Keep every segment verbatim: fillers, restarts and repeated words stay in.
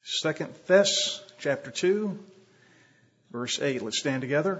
Second Thess, chapter two, verse eight. Let's stand together.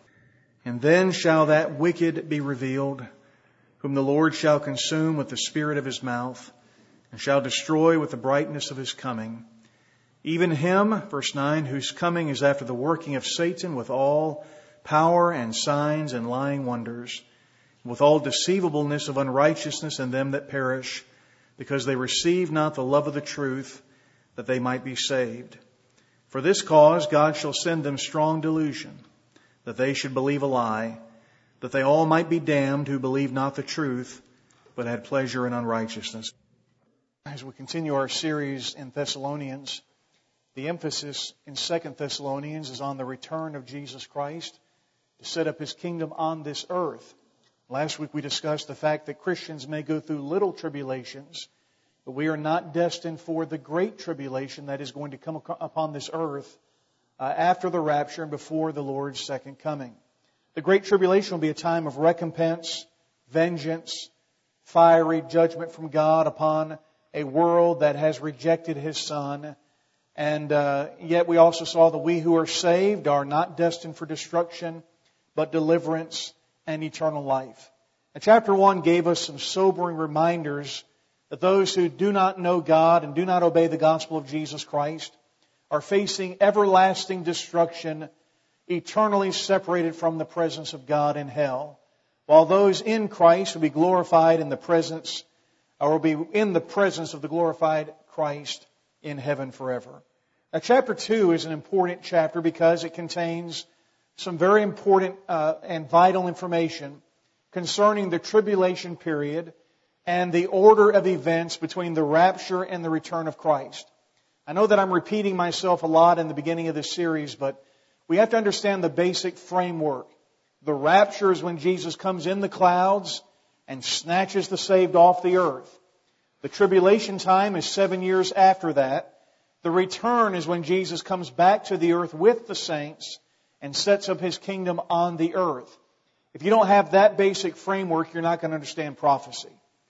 And then shall that wicked be revealed, whom the Lord shall consume with the spirit of his mouth, and shall destroy with the brightness of his coming. Even him, verse nine, whose coming is after the working of Satan with all power and signs and lying wonders, with all deceivableness of unrighteousness in them that perish, because they receive not the love of the truth, that they might be saved. For this cause God shall send them strong delusion, that they should believe a lie, that they all might be damned who believe not the truth, but had pleasure in unrighteousness. As we continue our series in Thessalonians, the emphasis in Second Thessalonians is on the return of Jesus Christ to set up His kingdom on this earth. Last week we discussed the fact that Christians may go through little tribulations, but we are not destined for the great tribulation that is going to come upon this earth uh, after the rapture and before the Lord's second coming. The great tribulation will be a time of recompense, vengeance, fiery judgment from God upon a world that has rejected His Son. And uh, yet we also saw that we who are saved are not destined for destruction, but deliverance and eternal life. And chapter one gave us some sobering reminders that those who do not know God and do not obey the gospel of Jesus Christ are facing everlasting destruction, eternally separated from the presence of God in hell, while those in Christ will be glorified in the presence, or will be in the presence of the glorified Christ in heaven forever. Now, chapter two is an important chapter because it contains some very important uh, and vital information concerning the tribulation period and the order of events between the rapture and the return of Christ. I know that I'm repeating myself a lot in the beginning of this series, but we have to understand the basic framework. The rapture is when Jesus comes in the clouds and snatches the saved off the earth. The tribulation time is seven years after that. The return is when Jesus comes back to the earth with the saints and sets up His kingdom on the earth. If you don't have that basic framework, you're not going to understand prophecy.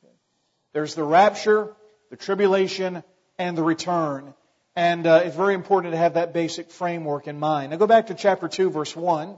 There's the rapture, the tribulation, and the return. And uh, it's very important to have that basic framework in mind. Now go back to chapter two, verse one.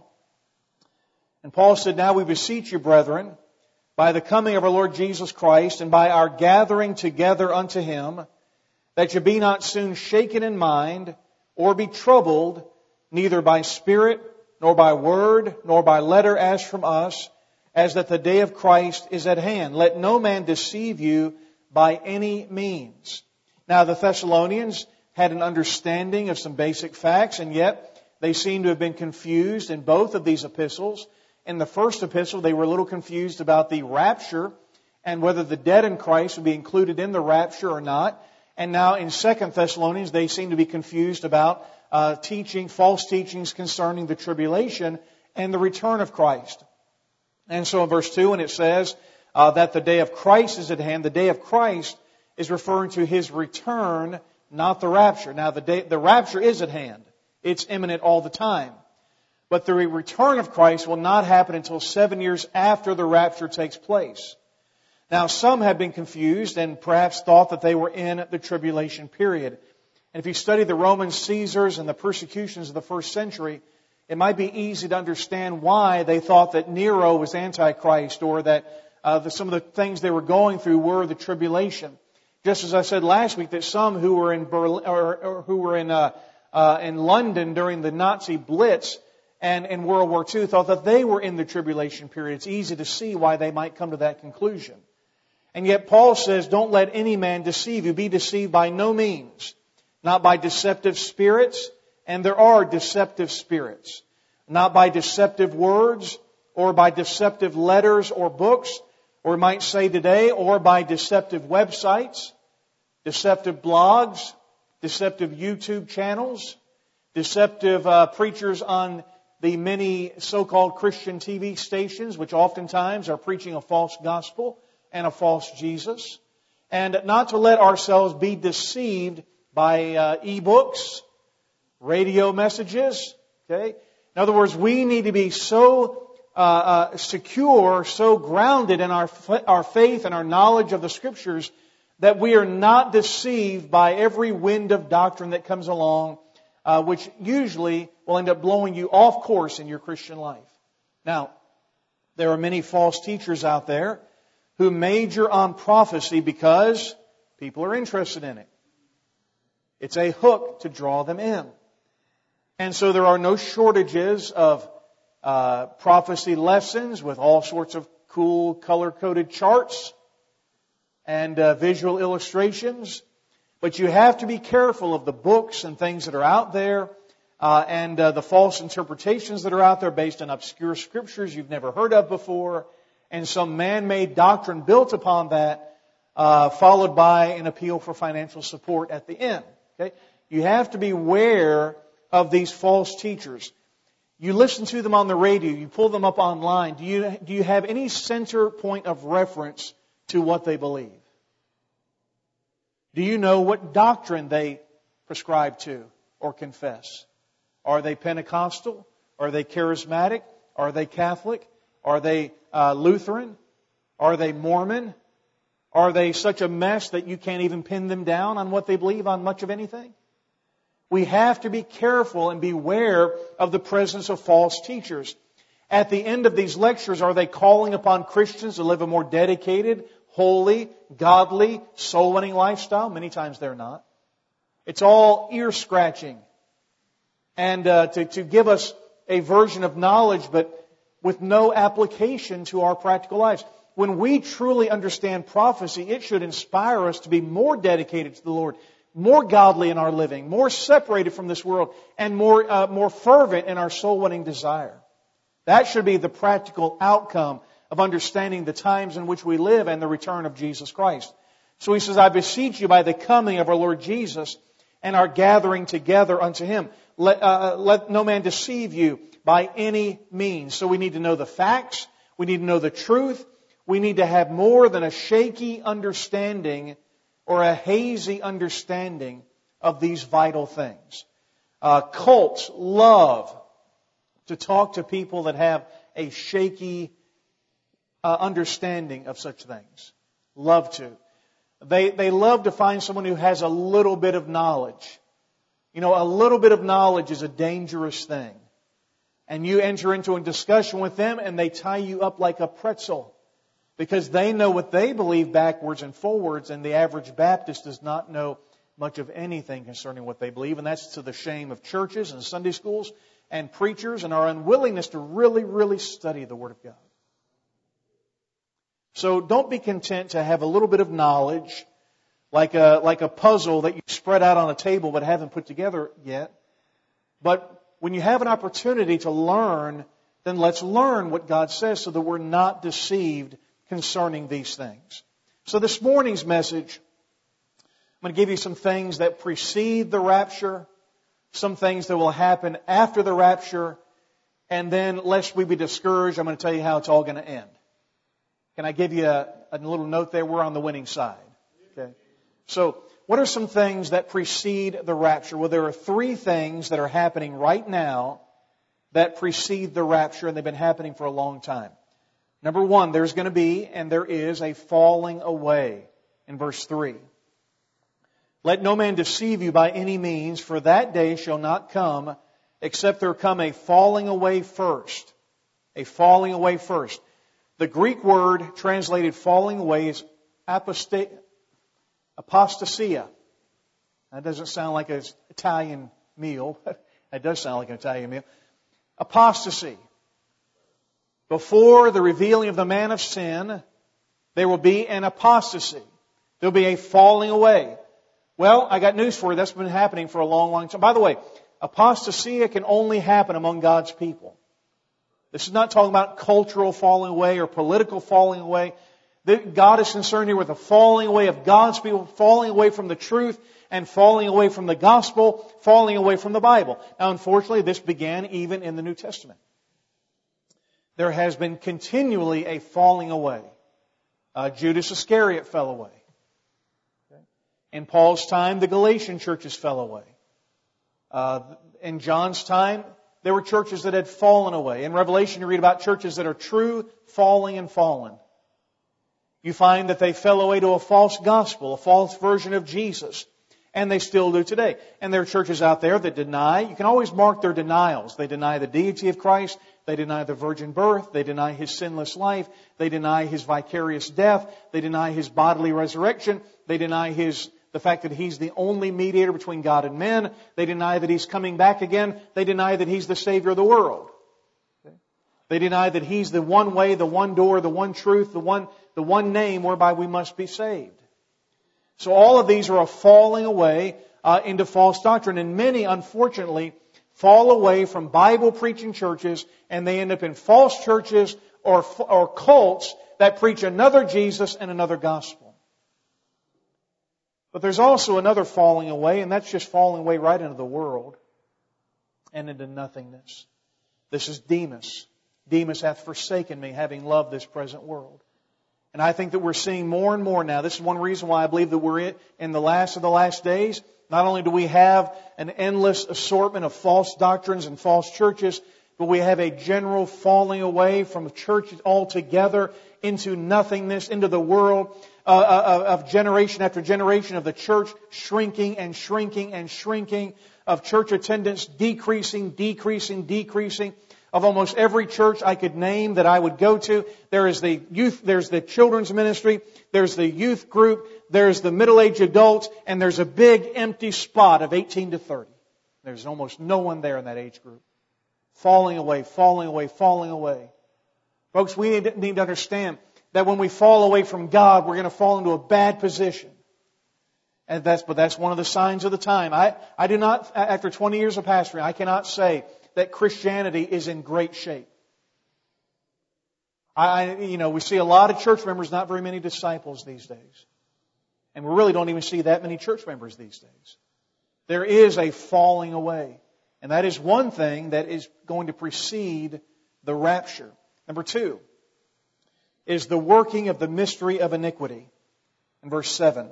And Paul said, "Now we beseech you, brethren, by the coming of our Lord Jesus Christ, and by our gathering together unto Him, that you be not soon shaken in mind, or be troubled, neither by spirit, nor by word, nor by letter as from us, as that the day of Christ is at hand. Let no man deceive you by any means." Now the Thessalonians had an understanding of some basic facts, and yet they seem to have been confused in both of these epistles. In the first epistle, they were a little confused about the rapture and whether the dead in Christ would be included in the rapture or not. And now in Second Thessalonians, they seem to be confused about uh, teaching, false teachings concerning the tribulation and the return of Christ. And so in verse two, when it says uh, that the day of Christ is at hand, the day of Christ is referring to His return, not the rapture. Now the day, the rapture is at hand. It's imminent all the time. But the return of Christ will not happen until seven years after the rapture takes place. Now some have been confused and perhaps thought that they were in the tribulation period. And if you study the Roman Caesars and the persecutions of the first century, it might be easy to understand why they thought that Nero was Antichrist, or that uh, the, some of the things they were going through were the tribulation. Just as I said last week, that some who were in Berlin, or, or who were in uh, uh, in London during the Nazi Blitz and in World War Two thought that they were in the tribulation period. It's easy to see why they might come to that conclusion. And yet Paul says, "Don't let any man deceive you. Be deceived by no means, not by deceptive spirits." And there are deceptive spirits. Not by deceptive words, or by deceptive letters or books, or we might say today, or by deceptive websites, deceptive blogs, deceptive YouTube channels, deceptive uh, preachers on the many so-called Christian T V stations, which oftentimes are preaching a false gospel and a false Jesus. And not to let ourselves be deceived by uh, e-books, radio messages. Okay? In other words, we need to be so uh, uh, secure, so grounded in our our faith and our knowledge of the Scriptures that we are not deceived by every wind of doctrine that comes along, uh, which usually will end up blowing you off course in your Christian life. Now, there are many false teachers out there who major on prophecy because people are interested in it. It's a hook to draw them in. And so there are no shortages of uh, prophecy lessons with all sorts of cool color-coded charts and uh, visual illustrations. But you have to be careful of the books and things that are out there uh, and uh, the false interpretations that are out there based on obscure scriptures you've never heard of before and some man-made doctrine built upon that, uh, followed by an appeal for financial support at the end. Okay? You have to be aware of these false teachers. You listen to them on the radio, you pull them up online. Do you, do you have any center point of reference to what they believe? Do you know what doctrine they prescribe to or confess? Are they Pentecostal? Are they charismatic? Are they Catholic? Are they uh, Lutheran? Are they Mormon? Are they such a mess that you can't even pin them down on what they believe on much of anything? We have to be careful and beware of the presence of false teachers. At the end of these lectures, are they calling upon Christians to live a more dedicated, holy, godly, soul-winning lifestyle? Many times they're not. It's all ear-scratching. And uh, to, to give us a version of knowledge, but with no application to our practical lives. When we truly understand prophecy, it should inspire us to be more dedicated to the Lord, more godly in our living, more separated from this world, and more uh, more fervent in our soul-winning desire. That should be the practical outcome of understanding the times in which we live and the return of Jesus Christ. So he says, I beseech you by the coming of our Lord Jesus and our gathering together unto Him. Let, uh, let no man deceive you by any means. So we need to know the facts. We need to know the truth. We need to have more than a shaky understanding or a hazy understanding of these vital things. Uh, cults love to talk to people that have a shaky uh, understanding of such things. Love to. They, they love to find someone who has a little bit of knowledge. You know, a little bit of knowledge is a dangerous thing. And you enter into a discussion with them and they tie you up like a pretzel. Because they know what they believe backwards and forwards, and the average Baptist does not know much of anything concerning what they believe. And that's to the shame of churches and Sunday schools and preachers and our unwillingness to really, really study the Word of God. So don't be content to have a little bit of knowledge, like a, like a puzzle that you spread out on a table but haven't put together yet. But when you have an opportunity to learn, then let's learn what God says so that we're not deceived concerning these things. So this morning's message, I'm going to give you some things that precede the rapture, some things that will happen after the rapture, and then lest we be discouraged, I'm going to tell you how it's all going to end. Can I give you a, a little note there? We're on the winning side. Okay. So what are some things that precede the rapture? Well, there are three things that are happening right now that precede the rapture, and they've been happening for a long time. Number one, there's going to be, and there is, a falling away in verse three. Let no man deceive you by any means, for that day shall not come, except there come a falling away first. A falling away first. The Greek word translated falling away is aposta- apostasia. That doesn't sound like an Italian meal. It does sound like an Italian meal. Apostasy. Before the revealing of the man of sin, there will be an apostasy. There will be a falling away. Well, I got news for you. That's been happening for a long, long time. By the way, apostasia can only happen among God's people. This is not talking about cultural falling away or political falling away. God is concerned here with the falling away of God's people, falling away from the truth and falling away from the gospel, falling away from the Bible. Now, unfortunately, this began even in the New Testament. There has been continually a falling away. Uh, Judas Iscariot fell away. Okay. In Paul's time, the Galatian churches fell away. Uh, in John's time, there were churches that had fallen away. In Revelation, you read about churches that are true, falling, and fallen. You find that they fell away to a false gospel, a false version of Jesus. And they still do today. And there are churches out there that deny. You can always mark their denials. They deny the deity of Christ. They deny the virgin birth. They deny His sinless life. They deny His vicarious death. They deny His bodily resurrection. They deny His the fact that He's the only mediator between God and men. They deny that He's coming back again. They deny that He's the Savior of the world. Okay? They deny that He's the one way, the one door, the one truth, the one, the one name whereby we must be saved. So all of these are a falling away uh, into false doctrine. And many, unfortunately, fall away from Bible-preaching churches and they end up in false churches or, or cults that preach another Jesus and another gospel. But there's also another falling away, and that's just falling away right into the world and into nothingness. This is Demas. Demas hath forsaken me, having loved this present world. And I think that we're seeing more and more now. This is one reason why I believe that we're in the last of the last days. Not only do we have an endless assortment of false doctrines and false churches, but we have a general falling away from church altogether into nothingness, into the world uh, of generation after generation of the church shrinking and shrinking and shrinking, of church attendance decreasing, decreasing, decreasing. Of almost every church I could name that I would go to, there is the youth, there's the children's ministry, there's the youth group, there's the middle-aged adults, and there's a big empty spot of eighteen to thirty. There's almost no one there in that age group. Falling away, falling away, falling away. Folks, we need, need to understand that when we fall away from God, we're going to fall into a bad position. And that's, but that's one of the signs of the time. I, I do not, after twenty years of pastoring, I cannot say that Christianity is in great shape. I, you know, we see a lot of church members, not very many disciples these days. And we really don't even see that many church members these days. There is a falling away. And that is one thing that is going to precede the rapture. Number two is the working of the mystery of iniquity. In verse seven.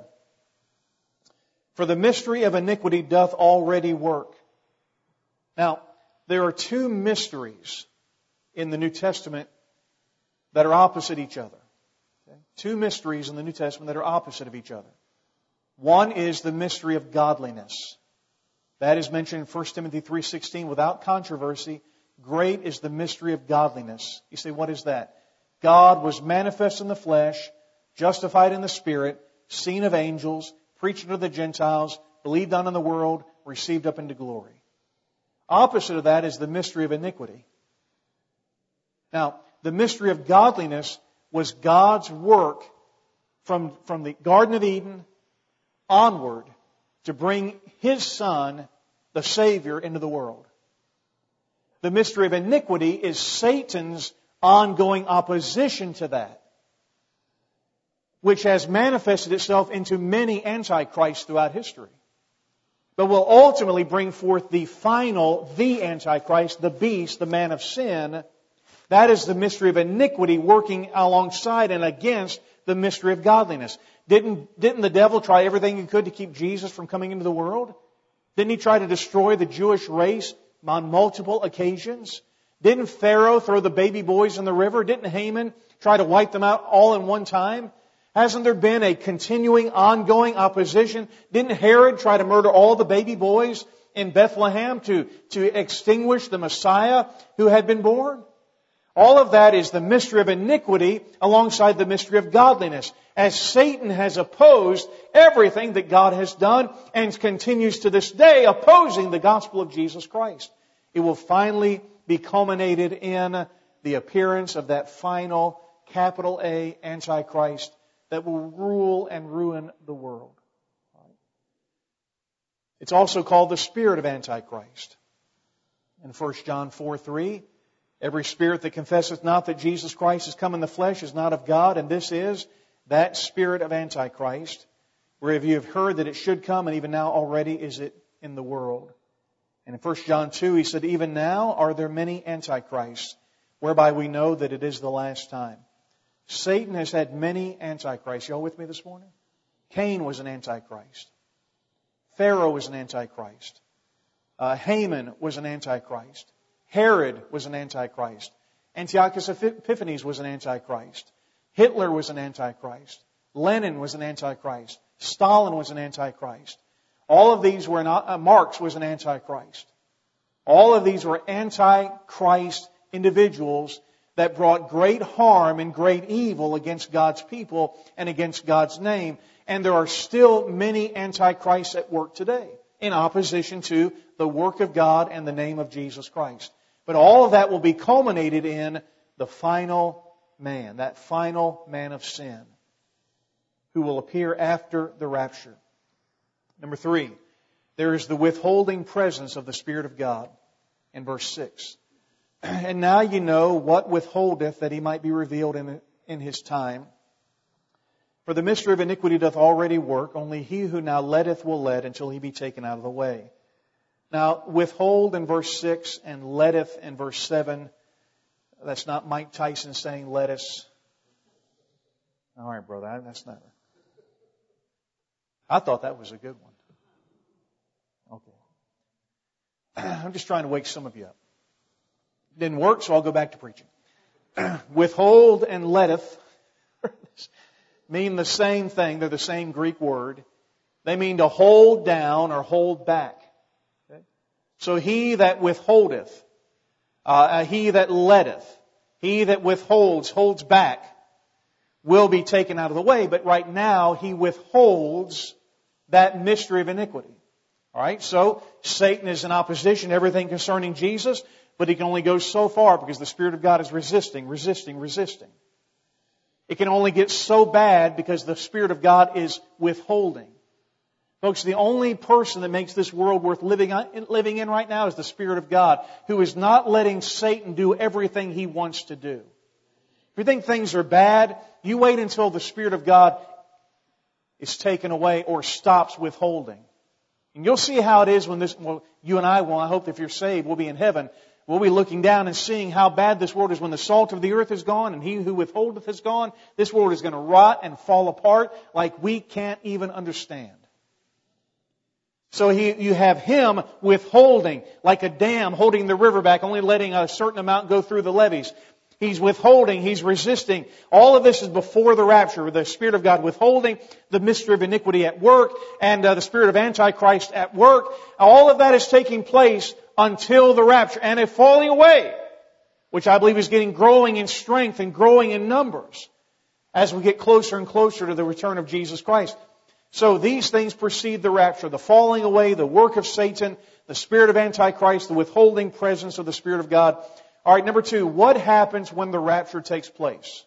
For the mystery of iniquity doth already work. Now, there are two mysteries in the New Testament that are opposite each other. Okay? Two mysteries in the New Testament that are opposite of each other. One is the mystery of godliness. That is mentioned in First Timothy three sixteen without controversy. Great is the mystery of godliness. You say, what is that? God was manifest in the flesh, justified in the Spirit, seen of angels, preached unto the Gentiles, believed on in the world, received up into glory. Opposite of that is the mystery of iniquity. Now, the mystery of godliness was God's work from, from the Garden of Eden onward to bring His Son, the Savior, into the world. The mystery of iniquity is Satan's ongoing opposition to that, which has manifested itself into many antichrists throughout history. But will ultimately bring forth the final, the Antichrist, the beast, the man of sin. That is the mystery of iniquity working alongside and against the mystery of godliness. Didn't, didn't the devil try everything he could to keep Jesus from coming into the world? Didn't he try to destroy the Jewish race on multiple occasions? Didn't Pharaoh throw the baby boys in the river? Didn't Haman try to wipe them out all in one time? Hasn't there been a continuing, ongoing opposition? Didn't Herod try to murder all the baby boys in Bethlehem to, to extinguish the Messiah who had been born? All of that is the mystery of iniquity alongside the mystery of godliness. As Satan has opposed everything that God has done and continues to this day opposing the gospel of Jesus Christ. It will finally be culminated in the appearance of that final, capital A, Antichrist that will rule and ruin the world. It's also called the spirit of Antichrist. In First John four three, every spirit that confesseth not that Jesus Christ is come in the flesh is not of God, and this is that spirit of Antichrist, whereof you have heard that it should come, and even now already is it in the world. And in First John two, he said, even now are there many antichrists, whereby we know that it is the last time. Satan has had many antichrists. Y'all with me this morning? Cain was an antichrist. Pharaoh was an antichrist. Uh, Haman was an antichrist. Herod was an antichrist. Antiochus Epiphanes was an antichrist. Hitler was an Antichrist. Lenin was an Antichrist. Stalin was an Antichrist. All of these were not, uh, Marx was an Antichrist. All of these were Antichrist individuals that brought great harm and great evil against God's people and against God's name. And there are still many Antichrists at work today in opposition to the work of God and the name of Jesus Christ. But all of that will be culminated in the final man, that final man of sin, who will appear after the rapture. Number three, there is the withholding presence of the Spirit of God in verse six. And now you know what withholdeth, that He might be revealed in, in His time. For the mystery of iniquity doth already work, only he who now letteth will let until he be taken out of the way. Now, withhold in verse six and letteth in verse seven, that's not Mike Tyson saying let us. All right, brother, that's not. I thought that was a good one. Okay. I'm just trying to wake some of you up. Didn't work, so I'll go back to preaching. Withhold and letteth mean the same thing. They're the same Greek word. They mean to hold down or hold back. Okay? So he that withholdeth, uh, he that letteth, he that withholds, holds back, will be taken out of the way. But right now, he withholds that mystery of iniquity. All right, so Satan is in opposition to everything concerning Jesus, but he can only go so far because the Spirit of God is resisting, resisting, resisting. It can only get so bad because the Spirit of God is withholding. Folks, the only person that makes this world worth living living in right now is the Spirit of God, who is not letting Satan do everything he wants to do. If you think things are bad, you wait until the Spirit of God is taken away or stops withholding. And you'll see how it is when this, well, you and I will, I hope if you're saved, we'll be in heaven. We'll be looking down and seeing how bad this world is when the salt of the earth is gone and he who withholdeth is gone. This world is going to rot and fall apart like we can't even understand. So he, you have him withholding, like a dam holding the river back, only letting a certain amount go through the levees. He's withholding, he's resisting. All of this is before the rapture, the Spirit of God withholding, the mystery of iniquity at work, and uh, the spirit of Antichrist at work. All of that is taking place until the rapture, and a falling away, which I believe is getting growing in strength and growing in numbers as we get closer and closer to the return of Jesus Christ. So these things precede the rapture, the falling away, the work of Satan, the spirit of Antichrist, the withholding presence of the Spirit of God. All right, number two, what happens when the rapture takes place?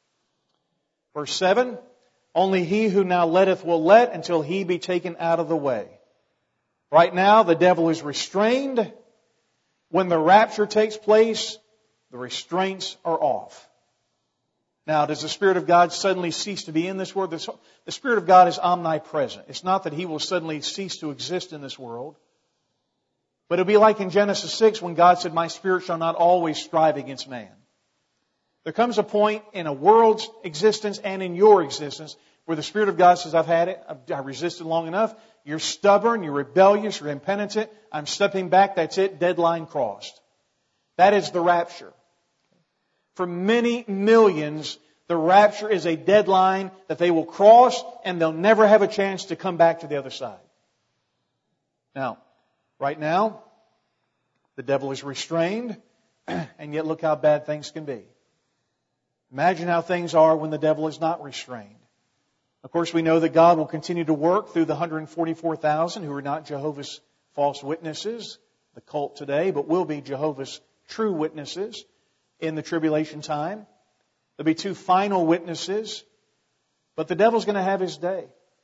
Verse seven, only he who now letteth will let until he be taken out of the way. Right now, the devil is restrained. When the rapture takes place, the restraints are off. Now, does the Spirit of God suddenly cease to be in this world? The Spirit of God is omnipresent. It's not that He will suddenly cease to exist in this world. But it'll be like in Genesis six when God said, "My Spirit shall not always strive against man." There comes a point in a world's existence and in your existence where the Spirit of God says, "I've had it. I've resisted long enough. You're stubborn. You're rebellious. You're impenitent. I'm stepping back. That's it. Deadline crossed." That is the rapture. For many millions, the rapture is a deadline that they will cross and they'll never have a chance to come back to the other side. Now, right now, the devil is restrained, and yet look how bad things can be. Imagine how things are when the devil is not restrained. Of course, we know that God will continue to work through the one hundred forty-four thousand who are not Jehovah's false witnesses, the cult today, but will be Jehovah's true witnesses in the tribulation time. There'll be two final witnesses, but the devil's going to have his day.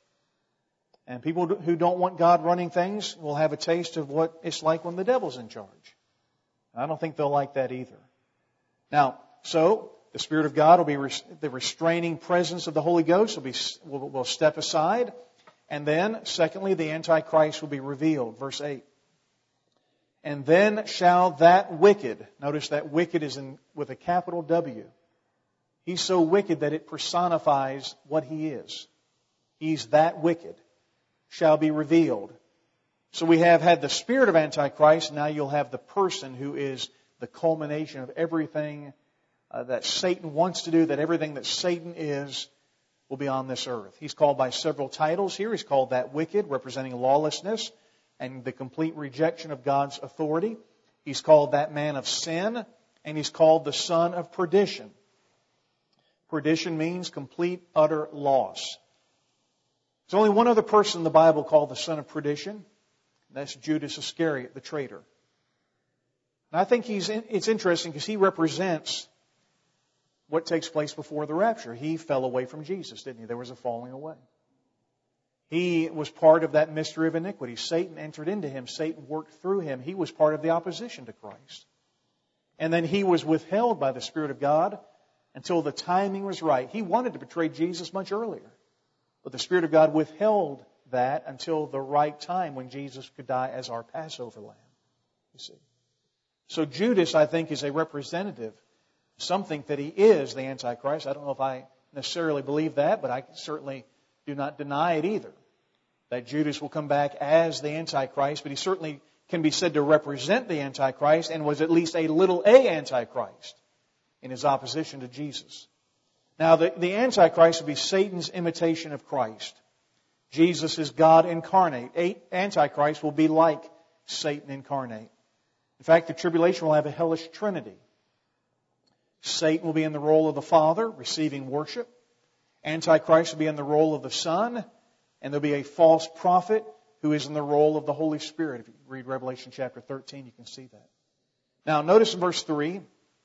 And people who don't want God running things will have a taste of what it's like when the devil's in charge. I don't think they'll like that either. Now, so the Spirit of God will be, the restraining presence of the Holy Ghost will be will, will step aside. And then, secondly, the Antichrist will be revealed. Verse eight. And then shall that wicked, notice that wicked is in with a capital W. He's so wicked that it personifies what he is. He's that wicked. Shall be revealed. So we have had the spirit of Antichrist. Now you'll have the person who is the culmination of everything uh, that Satan wants to do, that everything that Satan is will be on this earth. He's called by several titles here. He's called that wicked, representing lawlessness and the complete rejection of God's authority. He's called that man of sin, and he's called the son of perdition. Perdition means complete, utter loss. There's only one other person in the Bible called the son of perdition. That's Judas Iscariot, the traitor. And I think he's in, it's interesting because he represents what takes place before the rapture. He fell away from Jesus, didn't he? There was a falling away. He was part of that mystery of iniquity. Satan entered into him. Satan worked through him. He was part of the opposition to Christ. And then he was withheld by the Spirit of God until the timing was right. He wanted to betray Jesus much earlier. But the Spirit of God withheld that until the right time when Jesus could die as our Passover lamb. You see. So Judas, I think, is a representative. Some think that he is the Antichrist. I don't know if I necessarily believe that, but I certainly do not deny it either. That Judas will come back as the Antichrist, but he certainly can be said to represent the Antichrist and was at least a little a Antichrist in his opposition to Jesus. Now, the, the Antichrist would be Satan's imitation of Christ. Jesus is God incarnate. A, Antichrist will be like Satan incarnate. In fact, the tribulation will have a hellish trinity. Satan will be in the role of the Father, receiving worship. Antichrist will be in the role of the Son. And there'll be a false prophet who is in the role of the Holy Spirit. If you read Revelation chapter thirteen, you can see that. Now, notice in verse three,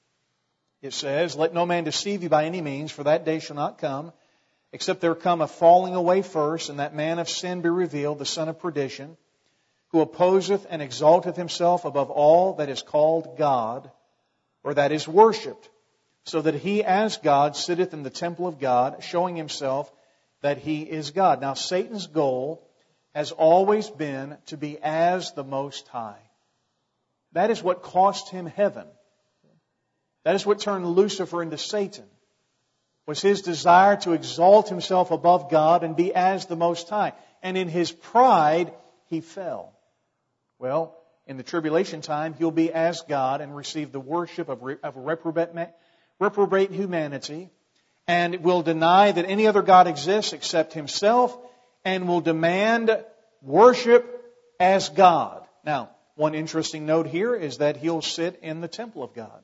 it says, "Let no man deceive you by any means, for that day shall not come, except there come a falling away first, and that man of sin be revealed, the son of perdition, who opposeth and exalteth himself above all that is called God, or that is worshipped, so that he as God sitteth in the temple of God, showing himself that he is God." Now, Satan's goal has always been to be as the Most High. That is what cost him heaven. That is what turned Lucifer into Satan, was his desire to exalt himself above God and be as the Most High. And in his pride, he fell. Well, in the tribulation time, he'll be as God and receive the worship of, re- of reprobate, reprobate humanity, and will deny that any other God exists except himself, and will demand worship as God. Now, one interesting note here is that he'll sit in the temple of God.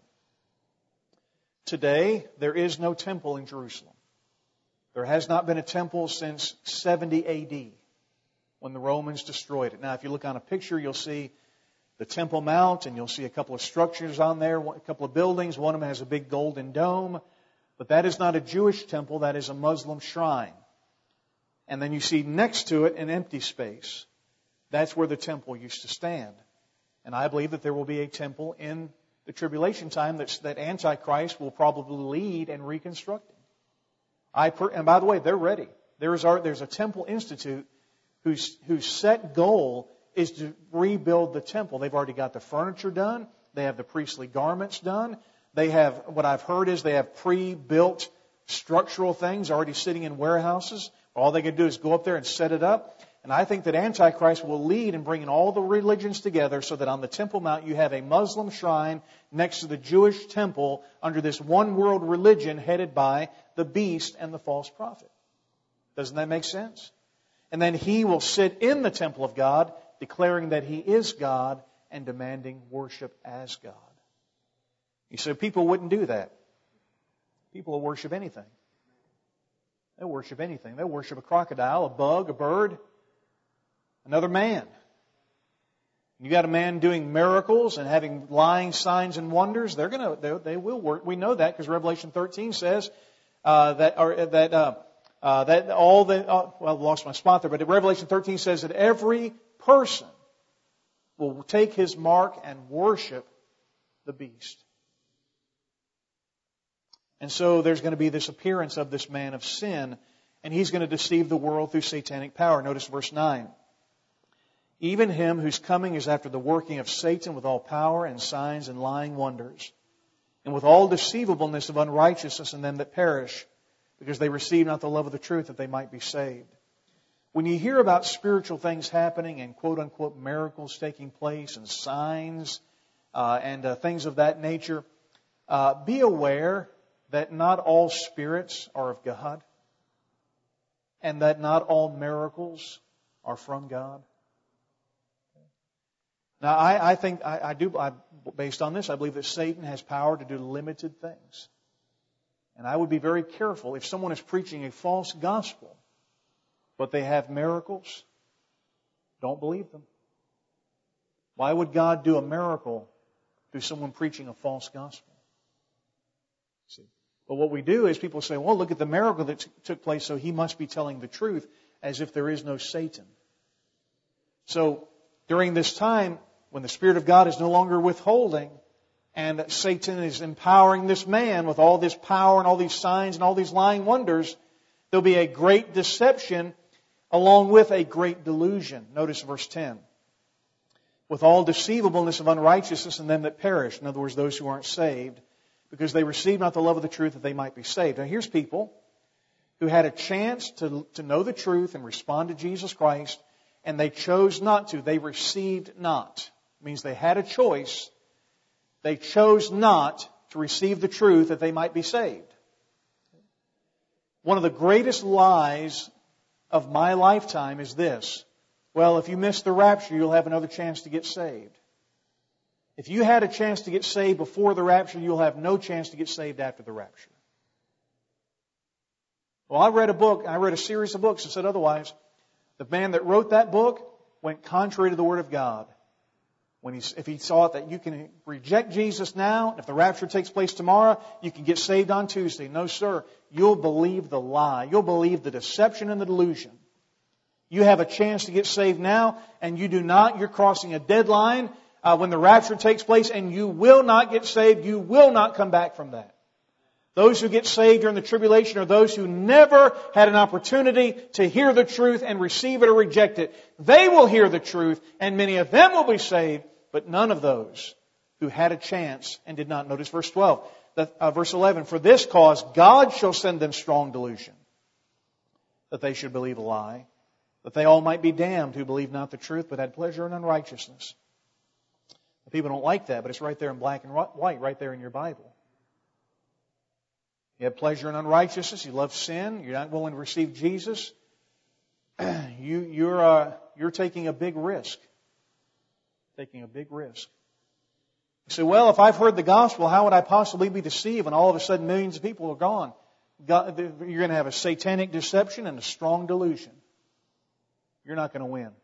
Today, there is no temple in Jerusalem. There has not been a temple since seventy A D, when the Romans destroyed it. Now, if you look on a picture, you'll see the Temple Mount, and you'll see a couple of structures on there, a couple of buildings. One of them has a big golden dome. But that is not a Jewish temple, that is a Muslim shrine. And then you see next to it an empty space. That's where the temple used to stand. And I believe that there will be a temple in the tribulation time that, that Antichrist will probably lead in reconstructing. I per, and by the way, they're ready. There is our, there's a temple institute whose, whose set goal is to rebuild the temple. They've already got the furniture done. They have the priestly garments done. They have, what I've heard is they have pre-built structural things already sitting in warehouses. All they can do is go up there and set it up. And I think that Antichrist will lead in bringing all the religions together so that on the Temple Mount you have a Muslim shrine next to the Jewish temple under this one world religion headed by the beast and the false prophet. Doesn't that make sense? And then he will sit in the temple of God, declaring that he is God and demanding worship as God. You say people wouldn't do that. People will worship anything. They'll worship anything. They'll worship a crocodile, a bug, a bird, another man. You got a man doing miracles and having lying signs and wonders. They're gonna, they, they will work. We know that because Revelation thirteen says uh, that, or that, uh, uh, that all the. Uh, well, I lost my spot there, but Revelation thirteen says that every person will take his mark and worship the beast. And so there's going to be this appearance of this man of sin, and he's going to deceive the world through satanic power. Notice verse nine. "Even him whose coming is after the working of Satan with all power and signs and lying wonders, and with all deceivableness of unrighteousness in them that perish, because they receive not the love of the truth that they might be saved." When you hear about spiritual things happening and quote-unquote miracles taking place and signs uh, and uh, things of that nature, uh, be aware that not all spirits are of God, and that not all miracles are from God? Now, I, I think, I, I do, I, based on this, I believe that Satan has power to do limited things. And I would be very careful if someone is preaching a false gospel, but they have miracles, don't believe them. Why would God do a miracle through someone preaching a false gospel? See? But what we do is people say, well, look at the miracle that t- took place, so he must be telling the truth, as if there is no Satan. So, during this time, when the Spirit of God is no longer withholding, and Satan is empowering this man with all this power and all these signs and all these lying wonders, there'll be a great deception along with a great delusion. Notice verse ten. With all deceivableness of unrighteousness in them that perish. In other words, those who aren't saved, because they received not the love of the truth that they might be saved. Now here's people who had a chance to, to know the truth and respond to Jesus Christ, and they chose not to. They received not. It means they had a choice. They chose not to receive the truth that they might be saved. One of the greatest lies of my lifetime is this. Well, if you miss the rapture, you'll have another chance to get saved. If you had a chance to get saved before the rapture, you'll have no chance to get saved after the rapture. Well, I read a book, I read a series of books that said otherwise. The man that wrote that book went contrary to the Word of God. When he, if he thought that you can reject Jesus now, if the rapture takes place tomorrow, you can get saved on Tuesday. No, sir. You'll believe the lie. You'll believe the deception and the delusion. You have a chance to get saved now, and you do not. You're crossing a deadline uh, when the rapture takes place, and you will not get saved. You will not come back from that. Those who get saved during the tribulation are those who never had an opportunity to hear the truth and receive it or reject it. They will hear the truth, and many of them will be saved, but none of those who had a chance and did not. Notice verse twelve, that, uh, verse eleven. For this cause God shall send them strong delusion, that they should believe a lie, that they all might be damned who believe not the truth, but had pleasure in unrighteousness. People don't like that, but it's right there in black and white, right there in your Bible. You have pleasure in unrighteousness. You love sin. You're not willing to receive Jesus. you, you're, uh, you're taking a big risk. Taking a big risk. You say, well, if I've heard the gospel, how would I possibly be deceived when all of a sudden millions of people are gone? God, you're going to have a satanic deception and a strong delusion. You're not going to win.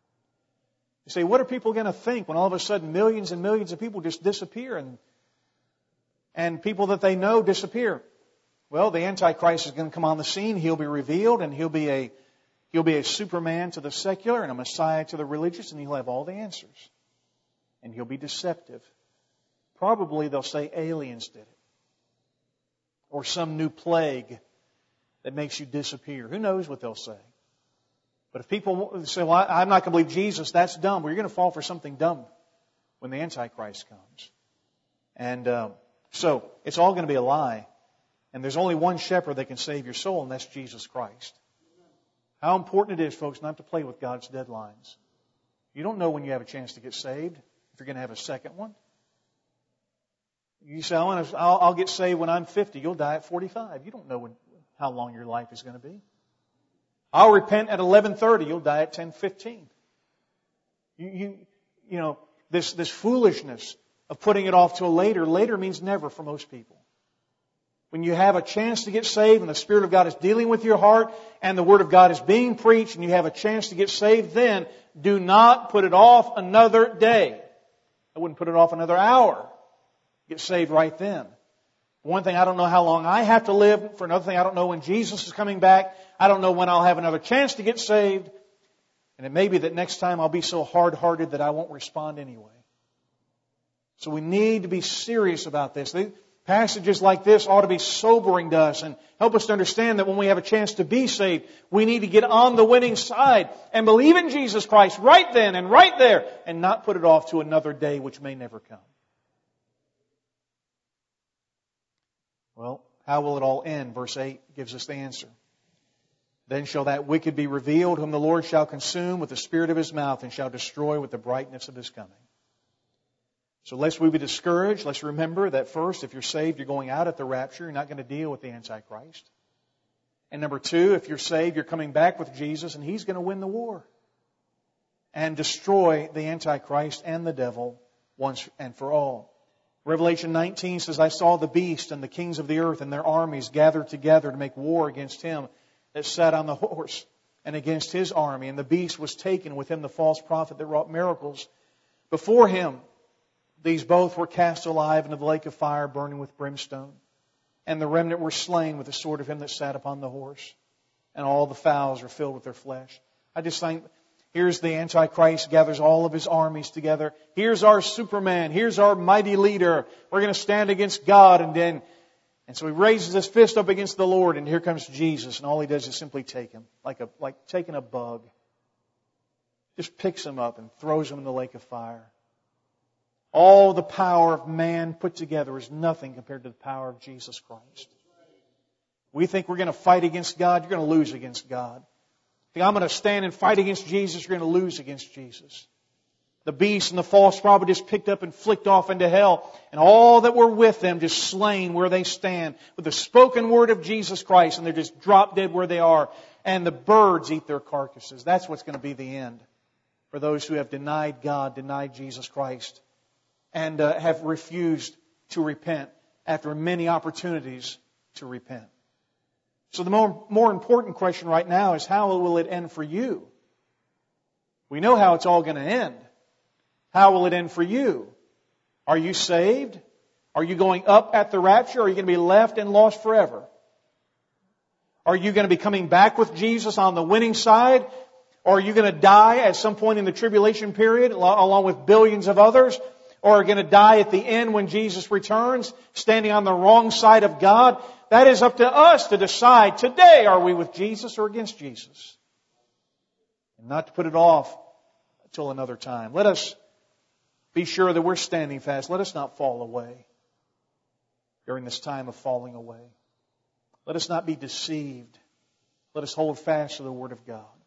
You say, what are people going to think when all of a sudden millions and millions of people just disappear and, and people that they know disappear? Well, the Antichrist is going to come on the scene. He'll be revealed, and he'll be a he'll be a Superman to the secular and a Messiah to the religious, and he'll have all the answers. And he'll be deceptive. Probably they'll say aliens did it. Or some new plague that makes you disappear. Who knows what they'll say? But if people say, well, I'm not going to believe Jesus, that's dumb. Well, you're going to fall for something dumb when the Antichrist comes. And uh, so, it's all going to be a lie. And there's only one shepherd that can save your soul, and that's Jesus Christ. How important it is, folks, not to play with God's deadlines. You don't know when you have a chance to get saved, if you're going to have a second one. You say, I want to, I'll, I'll get saved when I'm fifty. You'll die at forty-five. You don't know when, how long your life is going to be. I'll repent at eleven thirty. You'll die at ten fifteen. You, you, you know, this, this foolishness of putting it off till later. Later means never for most people. When you have a chance to get saved and the Spirit of God is dealing with your heart and the Word of God is being preached and you have a chance to get saved, then do not put it off another day. I wouldn't put it off another hour. Get saved right then. For one thing, I don't know how long I have to live. For another thing, I don't know when Jesus is coming back. I don't know when I'll have another chance to get saved. And it may be that next time I'll be so hard-hearted that I won't respond anyway. So we need to be serious about this. Passages like this ought to be sobering to us and help us to understand that when we have a chance to be saved, we need to get on the winning side and believe in Jesus Christ right then and right there and not put it off to another day which may never come. Well, how will it all end? Verse eight gives us the answer. Then shall that wicked be revealed, whom the Lord shall consume with the spirit of His mouth and shall destroy with the brightness of His coming. So lest we be discouraged, let's remember that first, if you're saved, you're going out at the rapture. You're not going to deal with the Antichrist. And number two, if you're saved, you're coming back with Jesus, and He's going to win the war and destroy the Antichrist and the devil once and for all. Revelation nineteen says, I saw the beast and the kings of the earth and their armies gathered together to make war against him that sat on the horse and against his army. And the beast was taken, with him the false prophet that wrought miracles before him. These both were cast alive into the lake of fire, burning with brimstone. And the remnant were slain with the sword of him that sat upon the horse. And all the fowls are filled with their flesh. I just think, here's the Antichrist, gathers all of his armies together. Here's our Superman. Here's our mighty leader. We're going to stand against God. And then, and so he raises his fist up against the Lord, and here comes Jesus. And all he does is simply take him, like a like taking a bug. Just picks him up and throws him in the lake of fire. All the power of man put together is nothing compared to the power of Jesus Christ. We think we're going to fight against God. You're going to lose against God. Think I'm going to stand and fight against Jesus. You're going to lose against Jesus. The beast and the false prophet just picked up and flicked off into hell. And all that were with them just slain where they stand with the spoken word of Jesus Christ. And they're just drop dead where they are. And the birds eat their carcasses. That's what's going to be the end for those who have denied God, denied Jesus Christ, and uh, have refused to repent after many opportunities to repent. So the more, more important question right now is, how will it end for you? We know how it's all going to end. How will it end for you? Are you saved? Are you going up at the rapture? Or are you going to be left and lost forever? Are you going to be coming back with Jesus on the winning side? Or are you going to die at some point in the tribulation period along with billions of others? Or are going to die at the end when Jesus returns, standing on the wrong side of God? That is up to us to decide today, are we with Jesus or against Jesus? And not to put it off until another time. Let us be sure that we're standing fast. Let us not fall away during this time of falling away. Let us not be deceived. Let us hold fast to the Word of God.